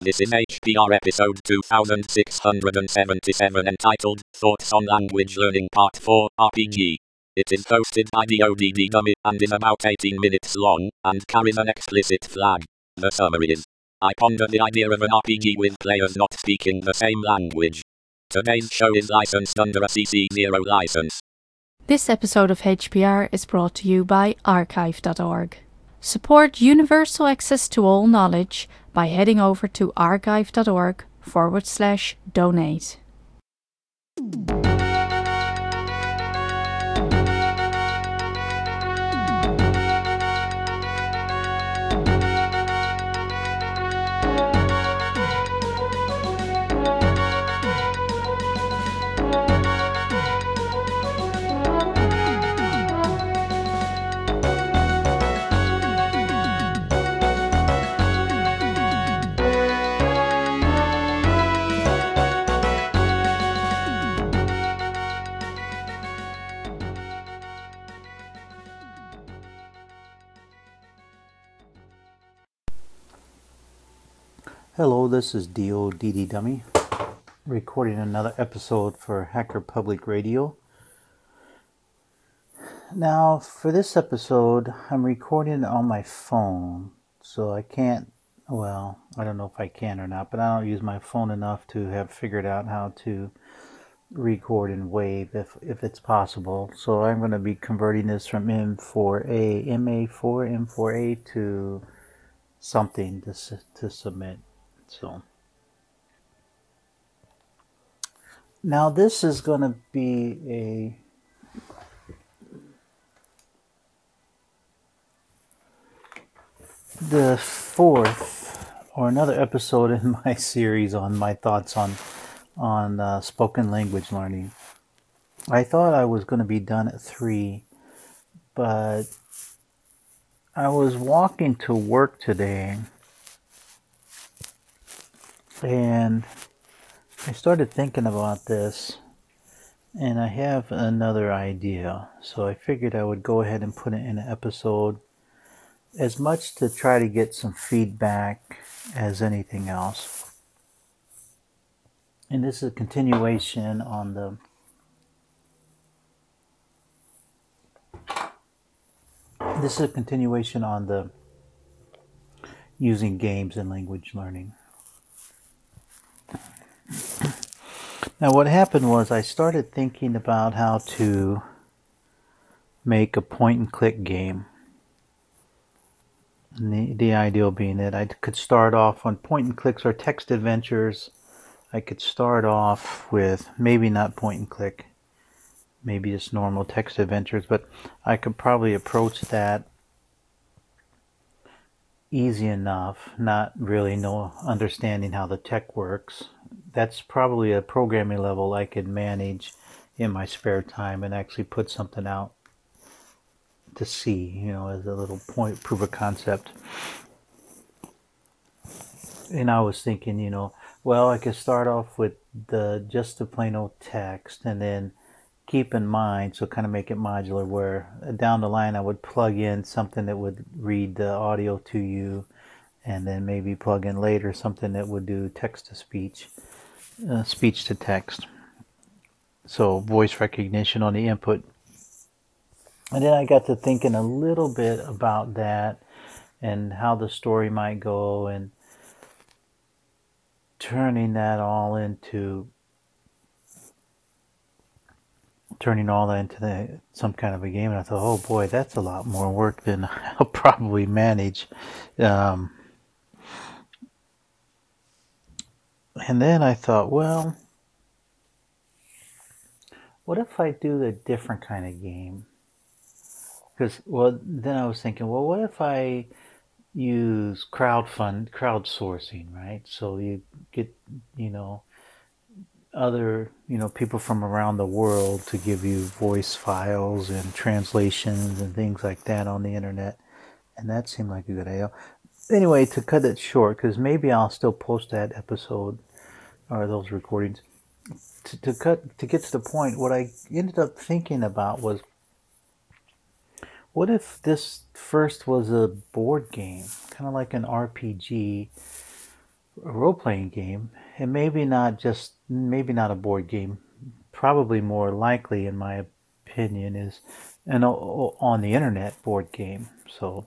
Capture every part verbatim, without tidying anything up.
This is H P R episode two thousand six hundred seventy-seven entitled Thoughts on Language Learning Part four R P G. It is hosted by the O D D Dummy and is about eighteen minutes long and carries an explicit flag. The summary is: I ponder the idea of an R P G with players not speaking the same language. Today's show is licensed under a C C zero license. This episode of H P R is brought to you by archive dot org. Support universal access to all knowledge by heading over to archive dot org forward slash donate. Hello, this is D O D D Dummy, recording another episode for Hacker Public Radio. Now, for this episode, I'm recording on my phone, so I can't, well, I don't know if I can or not, but I don't use my phone enough to have figured out how to record in WAV if, if it's possible. So I'm going to be converting this from M four A, M A four, M four A to something to, to submit. So now this is going to be a the fourth or another episode in my series on my thoughts on on uh, spoken language learning. I thought I was going to be done at three, but I was walking to work today and I started thinking about this, and I have another idea. So I figured I would go ahead and put it in an episode, as much to try to get some feedback as anything else. And this is a continuation on the this is a continuation on the using games in language learning. Now, what happened was I started thinking about how to make a point-and-click game. And the, the ideal being that I could start off on point-and-clicks or text adventures. I could start off with maybe not point-and-click, maybe just normal text adventures, but I could probably approach that easy enough, not really know understanding how the tech works. That's probably a programming level I could manage in my spare time and actually put something out to see, you know, as a little point proof of concept. And I was thinking, you know, well, I could start off with the just the plain old text and then keep in mind, so kind of make it modular, where down the line I would plug in something that would read the audio to you, and then maybe plug in later something that would do text to speech, uh, speech to text. So voice recognition on the input. And then I got to thinking a little bit about that and how the story might go, and turning that all into turning all that into the, some kind of a game. And I thought, oh boy, that's a lot more work than I'll probably manage. Um, and then I thought, well, what if I do a different kind of game? Because, well, then I was thinking, well, what if I use crowdfund, crowdsourcing, right? So you get, you know, other, you know, people from around the world to give you voice files and translations and things like that on the internet. And that seemed like a good idea. Anyway, to cut it short, because maybe I'll still post that episode or those recordings. To, to cut, to get to the point, what I ended up thinking about was, what if this first was a board game, kind of like an R P G, a role-playing game, and maybe not just maybe not a board game. Probably more likely, in my opinion, is an o- on the internet board game. So,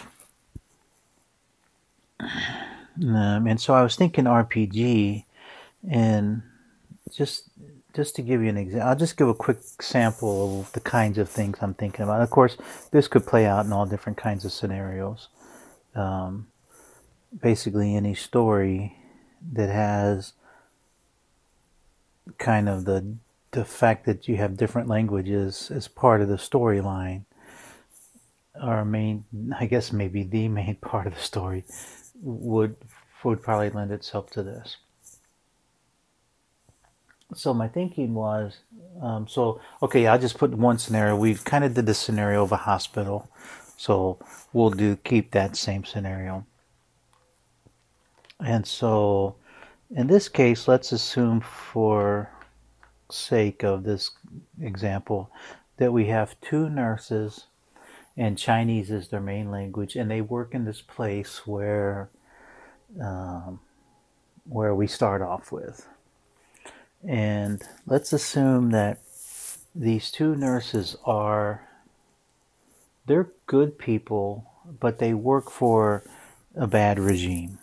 um, and so I was thinking R P G, and just just to give you an example, I'll just give a quick sample of the kinds of things I'm thinking about. Of course, this could play out in all different kinds of scenarios. Um, basically, any story that has kind of the the fact that you have different languages as part of the storyline, or main, I guess maybe the main part of the story, would would probably lend itself to this. So my thinking was, um, so okay, I'll just put one scenario. We kind of did the scenario of a hospital, so we'll do keep that same scenario. And so, in this case, let's assume for sake of this example that we have two nurses, and Chinese is their main language, and they work in this place where um, where we start off with. And let's assume that these two nurses are, they're good people, but they work for a bad regime.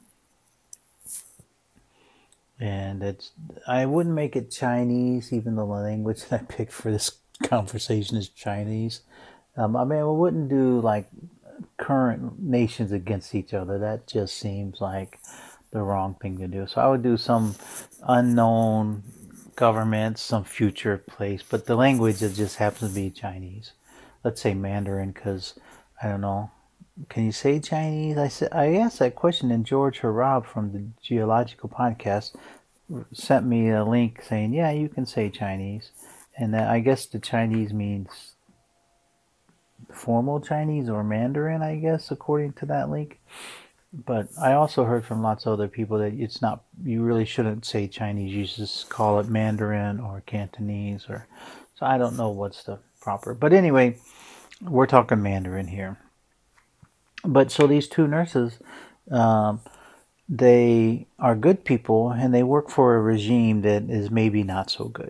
And it's, I wouldn't make it Chinese, even though the language that I picked for this conversation is Chinese. Um, I mean, I wouldn't do like current nations against each other. That just seems like the wrong thing to do. So I would do some unknown government, some future place, but the language that just happens to be Chinese. Let's say Mandarin, because I don't know. Can you say Chinese? I said I asked that question, and George Harab from the Geological Podcast sent me a link saying, "Yeah, you can say Chinese," and that, I guess the Chinese means formal Chinese or Mandarin, I guess, according to that link. But I also heard from lots of other people that it's not, you really shouldn't say Chinese, you just call it Mandarin or Cantonese, or, so I don't know what's the proper, but anyway, we're talking Mandarin here. But so these two nurses, um, they are good people, and they work for a regime that is maybe not so good.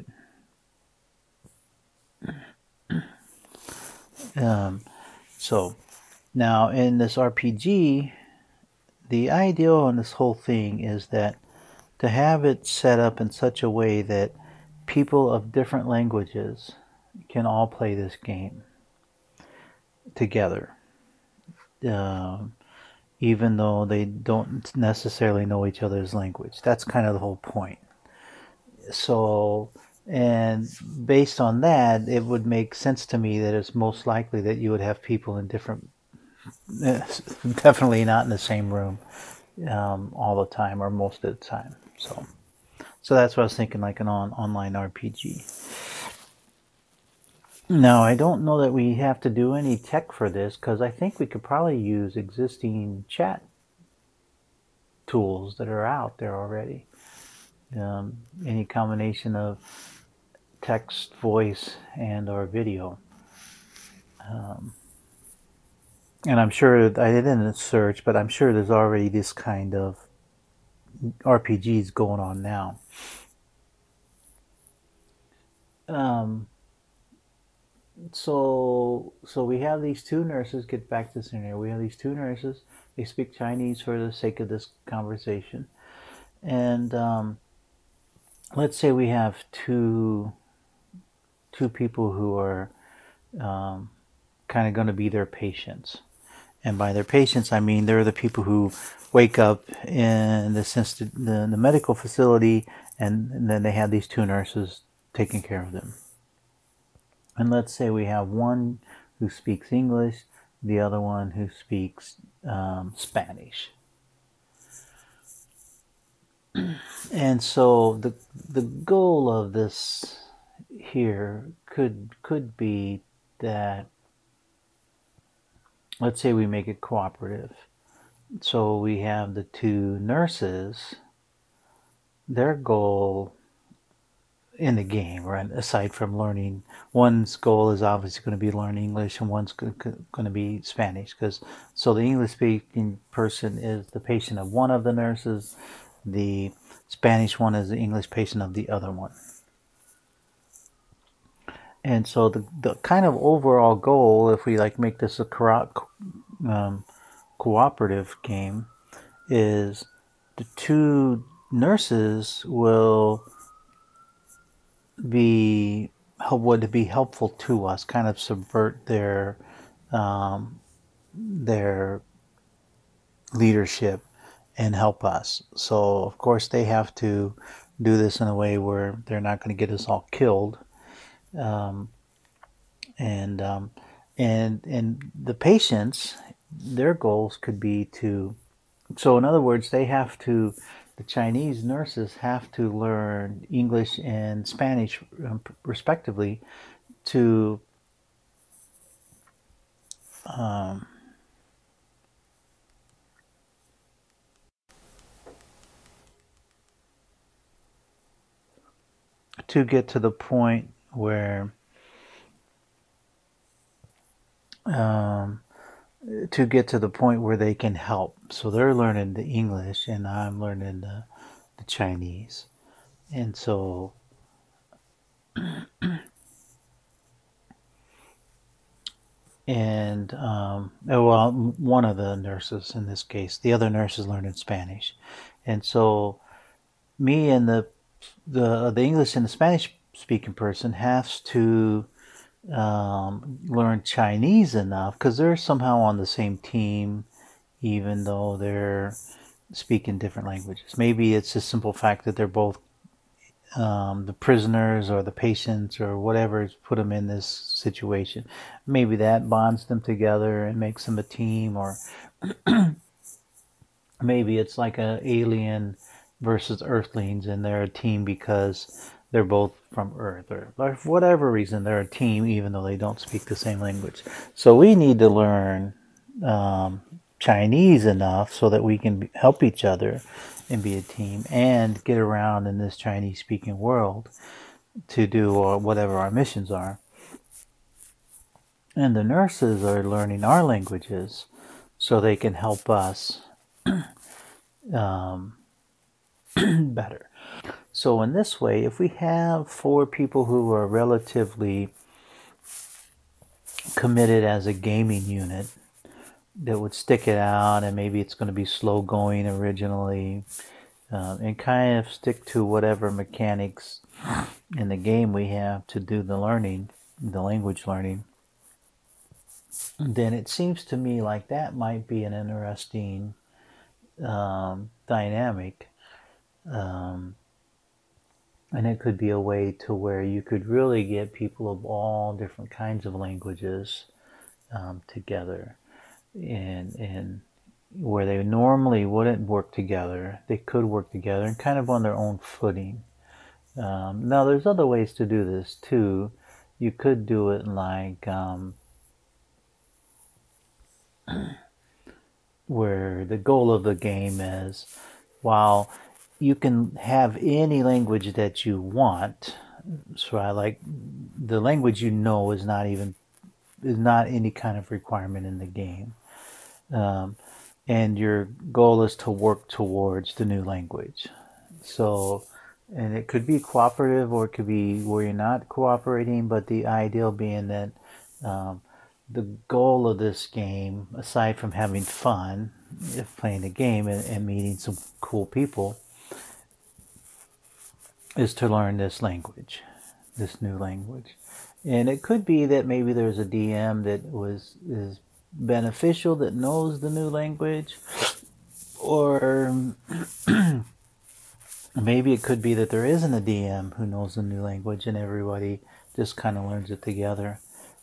Um, so now in this R P G, the ideal on this whole thing is that to have it set up in such a way that people of different languages can all play this game together, um, even though they don't necessarily know each other's language. That's kind of the whole point. So, and based on that, it would make sense to me that it's most likely that you would have people in different, definitely not in the same room um, all the time or most of the time. So, so that's what I was thinking, like an on, online R P G. Now, I don't know that we have to do any tech for this, because I think we could probably use existing chat tools that are out there already. Um, any combination of text, voice, and or video. Um, and I'm sure, I didn't search, but I'm sure there's already this kind of R P Gs going on now. Um, so, so we have these two nurses, get back to the scenario, we have these two nurses, they speak Chinese for the sake of this conversation. And um, let's say we have two two people who are um, kind of going to be their patients. And by their patients, I mean they're the people who wake up in the, the, the medical facility, and, and then they have these two nurses taking care of them. And let's say we have one who speaks English, the other one who speaks um, Spanish. And so the the goal of this here could could be that, let's say we make it cooperative. So we have the two nurses, their goal in the game, right? Aside from learning, one's goal is obviously going to be learn English, and one's going to be Spanish. Because so the English-speaking person is the patient of one of the nurses, the Spanish one is the English patient of the other one. And so the the kind of overall goal, if we like make this a co- um, cooperative game, is the two nurses will be would be helpful to us, kind of subvert their um, their leadership and help us. So of course they have to do this in a way where they're not going to get us all killed, um, and um, and and the patients, their goals could be to. So in other words, they have to. The Chinese nurses have to learn English and Spanish, um, respectively, to um, to get to the point where um, to get to the point where they can help. So they're learning the English, and I'm learning the, the Chinese, and so. And um, well, one of the nurses in this case, the other nurse is learning Spanish, and so me and the the the English and the Spanish speaking person has to um, learn Chinese enough because they're somehow on the same team, even though they're speaking different languages. Maybe it's the simple fact that they're both um, the prisoners or the patients or whatever put them in this situation. Maybe that bonds them together and makes them a team, or maybe it's like a alien versus Earthlings, and they're a team because they're both from Earth, or for whatever reason they're a team even though they don't speak the same language. So we need to learn um, Chinese enough so that we can help each other and be a team and get around in this Chinese speaking world to do whatever our missions are. And the nurses are learning our languages so they can help us um, better. So in this way, if we have four people who are relatively committed as a gaming unit that would stick it out, and maybe it's going to be slow going originally, uh, and kind of stick to whatever mechanics in the game we have to do the learning, the language learning, then it seems to me like that might be an interesting um, dynamic. Um, and it could be a way to where you could really get people of all different kinds of languages um, together, and and where they normally wouldn't work together, they could work together and kind of on their own footing. Um, now, there's other ways to do this too. You could do it like um, where the goal of the game is, while you can have any language that you want. So I like the language you know is not even is not any kind of requirement in the game. Um, and your goal is to work towards the new language. So, and it could be cooperative or it could be where you're not cooperating, but the ideal being that um, the goal of this game, aside from having fun, if playing the game and, and meeting some cool people, is to learn this language, this new language. And it could be that maybe there's a D M that was is beneficial, that knows the new language, or maybe it could be that there isn't a D M who knows the new language and everybody just kind of learns it together.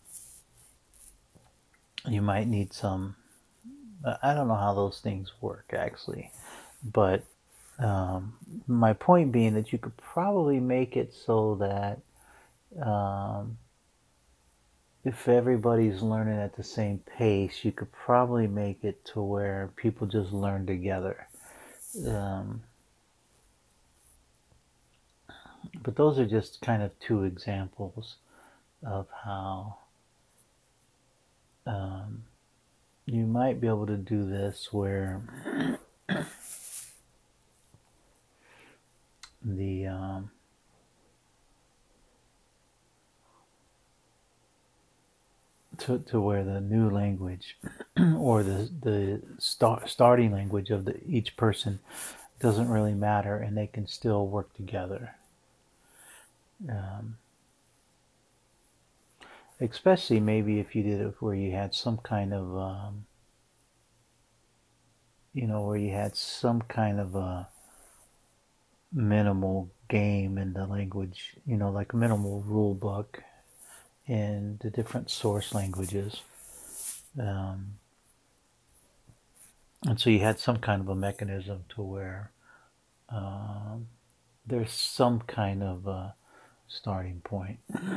You might need some, I don't know how those things work actually, but um, my point being that you could probably make it so that um, if everybody's learning at the same pace, you could probably make it to where people just learn together. Um, But those are just kind of two examples of how um, you might be able to do this where the um, to, to where the new language or the the start, starting language of the, each person doesn't really matter, and they can still work together. Um, especially maybe if you did it where you had some kind of um, you know where you had some kind of a minimal game in the language, you know, like a minimal rule book in the different source languages. Um, and so you had some kind of a mechanism to where um, there's some kind of a starting point.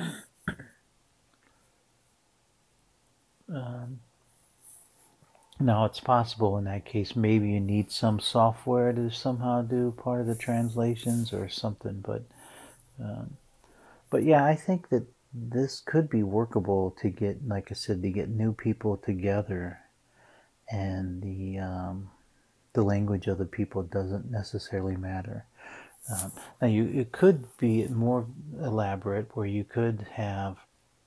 um, now it's possible in that case maybe you need some software to somehow do part of the translations or something, but um, but yeah, I think that this could be workable to get, like I said, to get new people together, and the um, the language of the people doesn't necessarily matter. Um, now, you it could be more elaborate, where you could have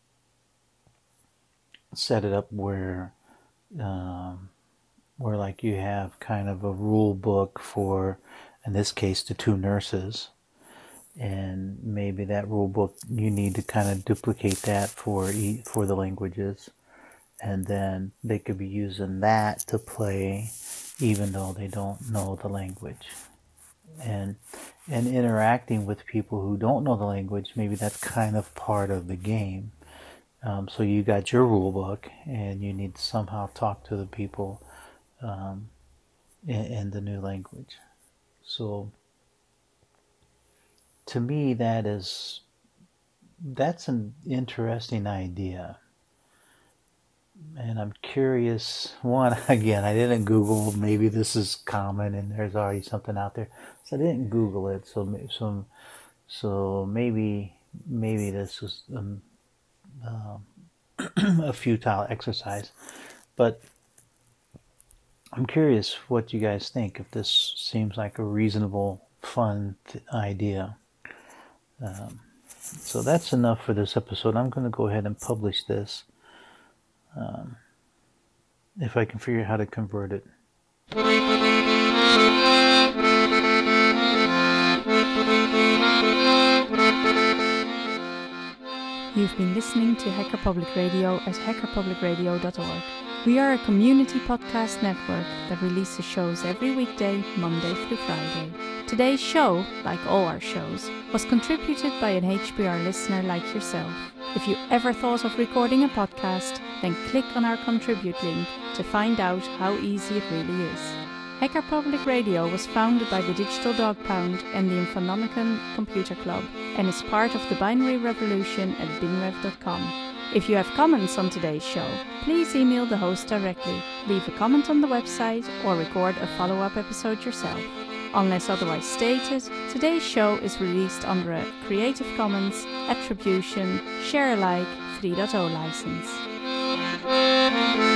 set it up where um, where like you have kind of a rule book for, in this case, the two nurses. And maybe that rule book, you need to kind of duplicate that for e- for the languages, and then they could be using that to play, even though they don't know the language, and and interacting with people who don't know the language. Maybe that's kind of part of the game. Um, so you got your rule book, and you need to somehow talk to the people um, in, in the new language. So. To me, that is, that's an interesting idea. And I'm curious, one, again, I didn't Google, maybe this is common and there's already something out there. So I didn't Google it, so so, so maybe maybe this was um, um, a futile exercise. But I'm curious what you guys think, if this seems like a reasonable, fun th- idea. Um, so that's enough for this episode. I'm going to go ahead and publish this. Um, if I can figure out how to convert it. You've been listening to Hacker Public Radio at hacker public radio dot org. We are a community podcast network that releases shows every weekday, Monday through Friday. Today's show, like all our shows, was contributed by an H P R listener like yourself. If you ever thought of recording a podcast, then click on our contribute link to find out how easy it really is. Hacker Public Radio was founded by the Digital Dog Pound and the Infonomicon Computer Club, and is part of the Binary Revolution at binrev dot com. If you have comments on today's show, please email the host directly, leave a comment on the website, or record a follow-up episode yourself. Unless otherwise stated, today's show is released under a Creative Commons Attribution Share Alike three point oh license.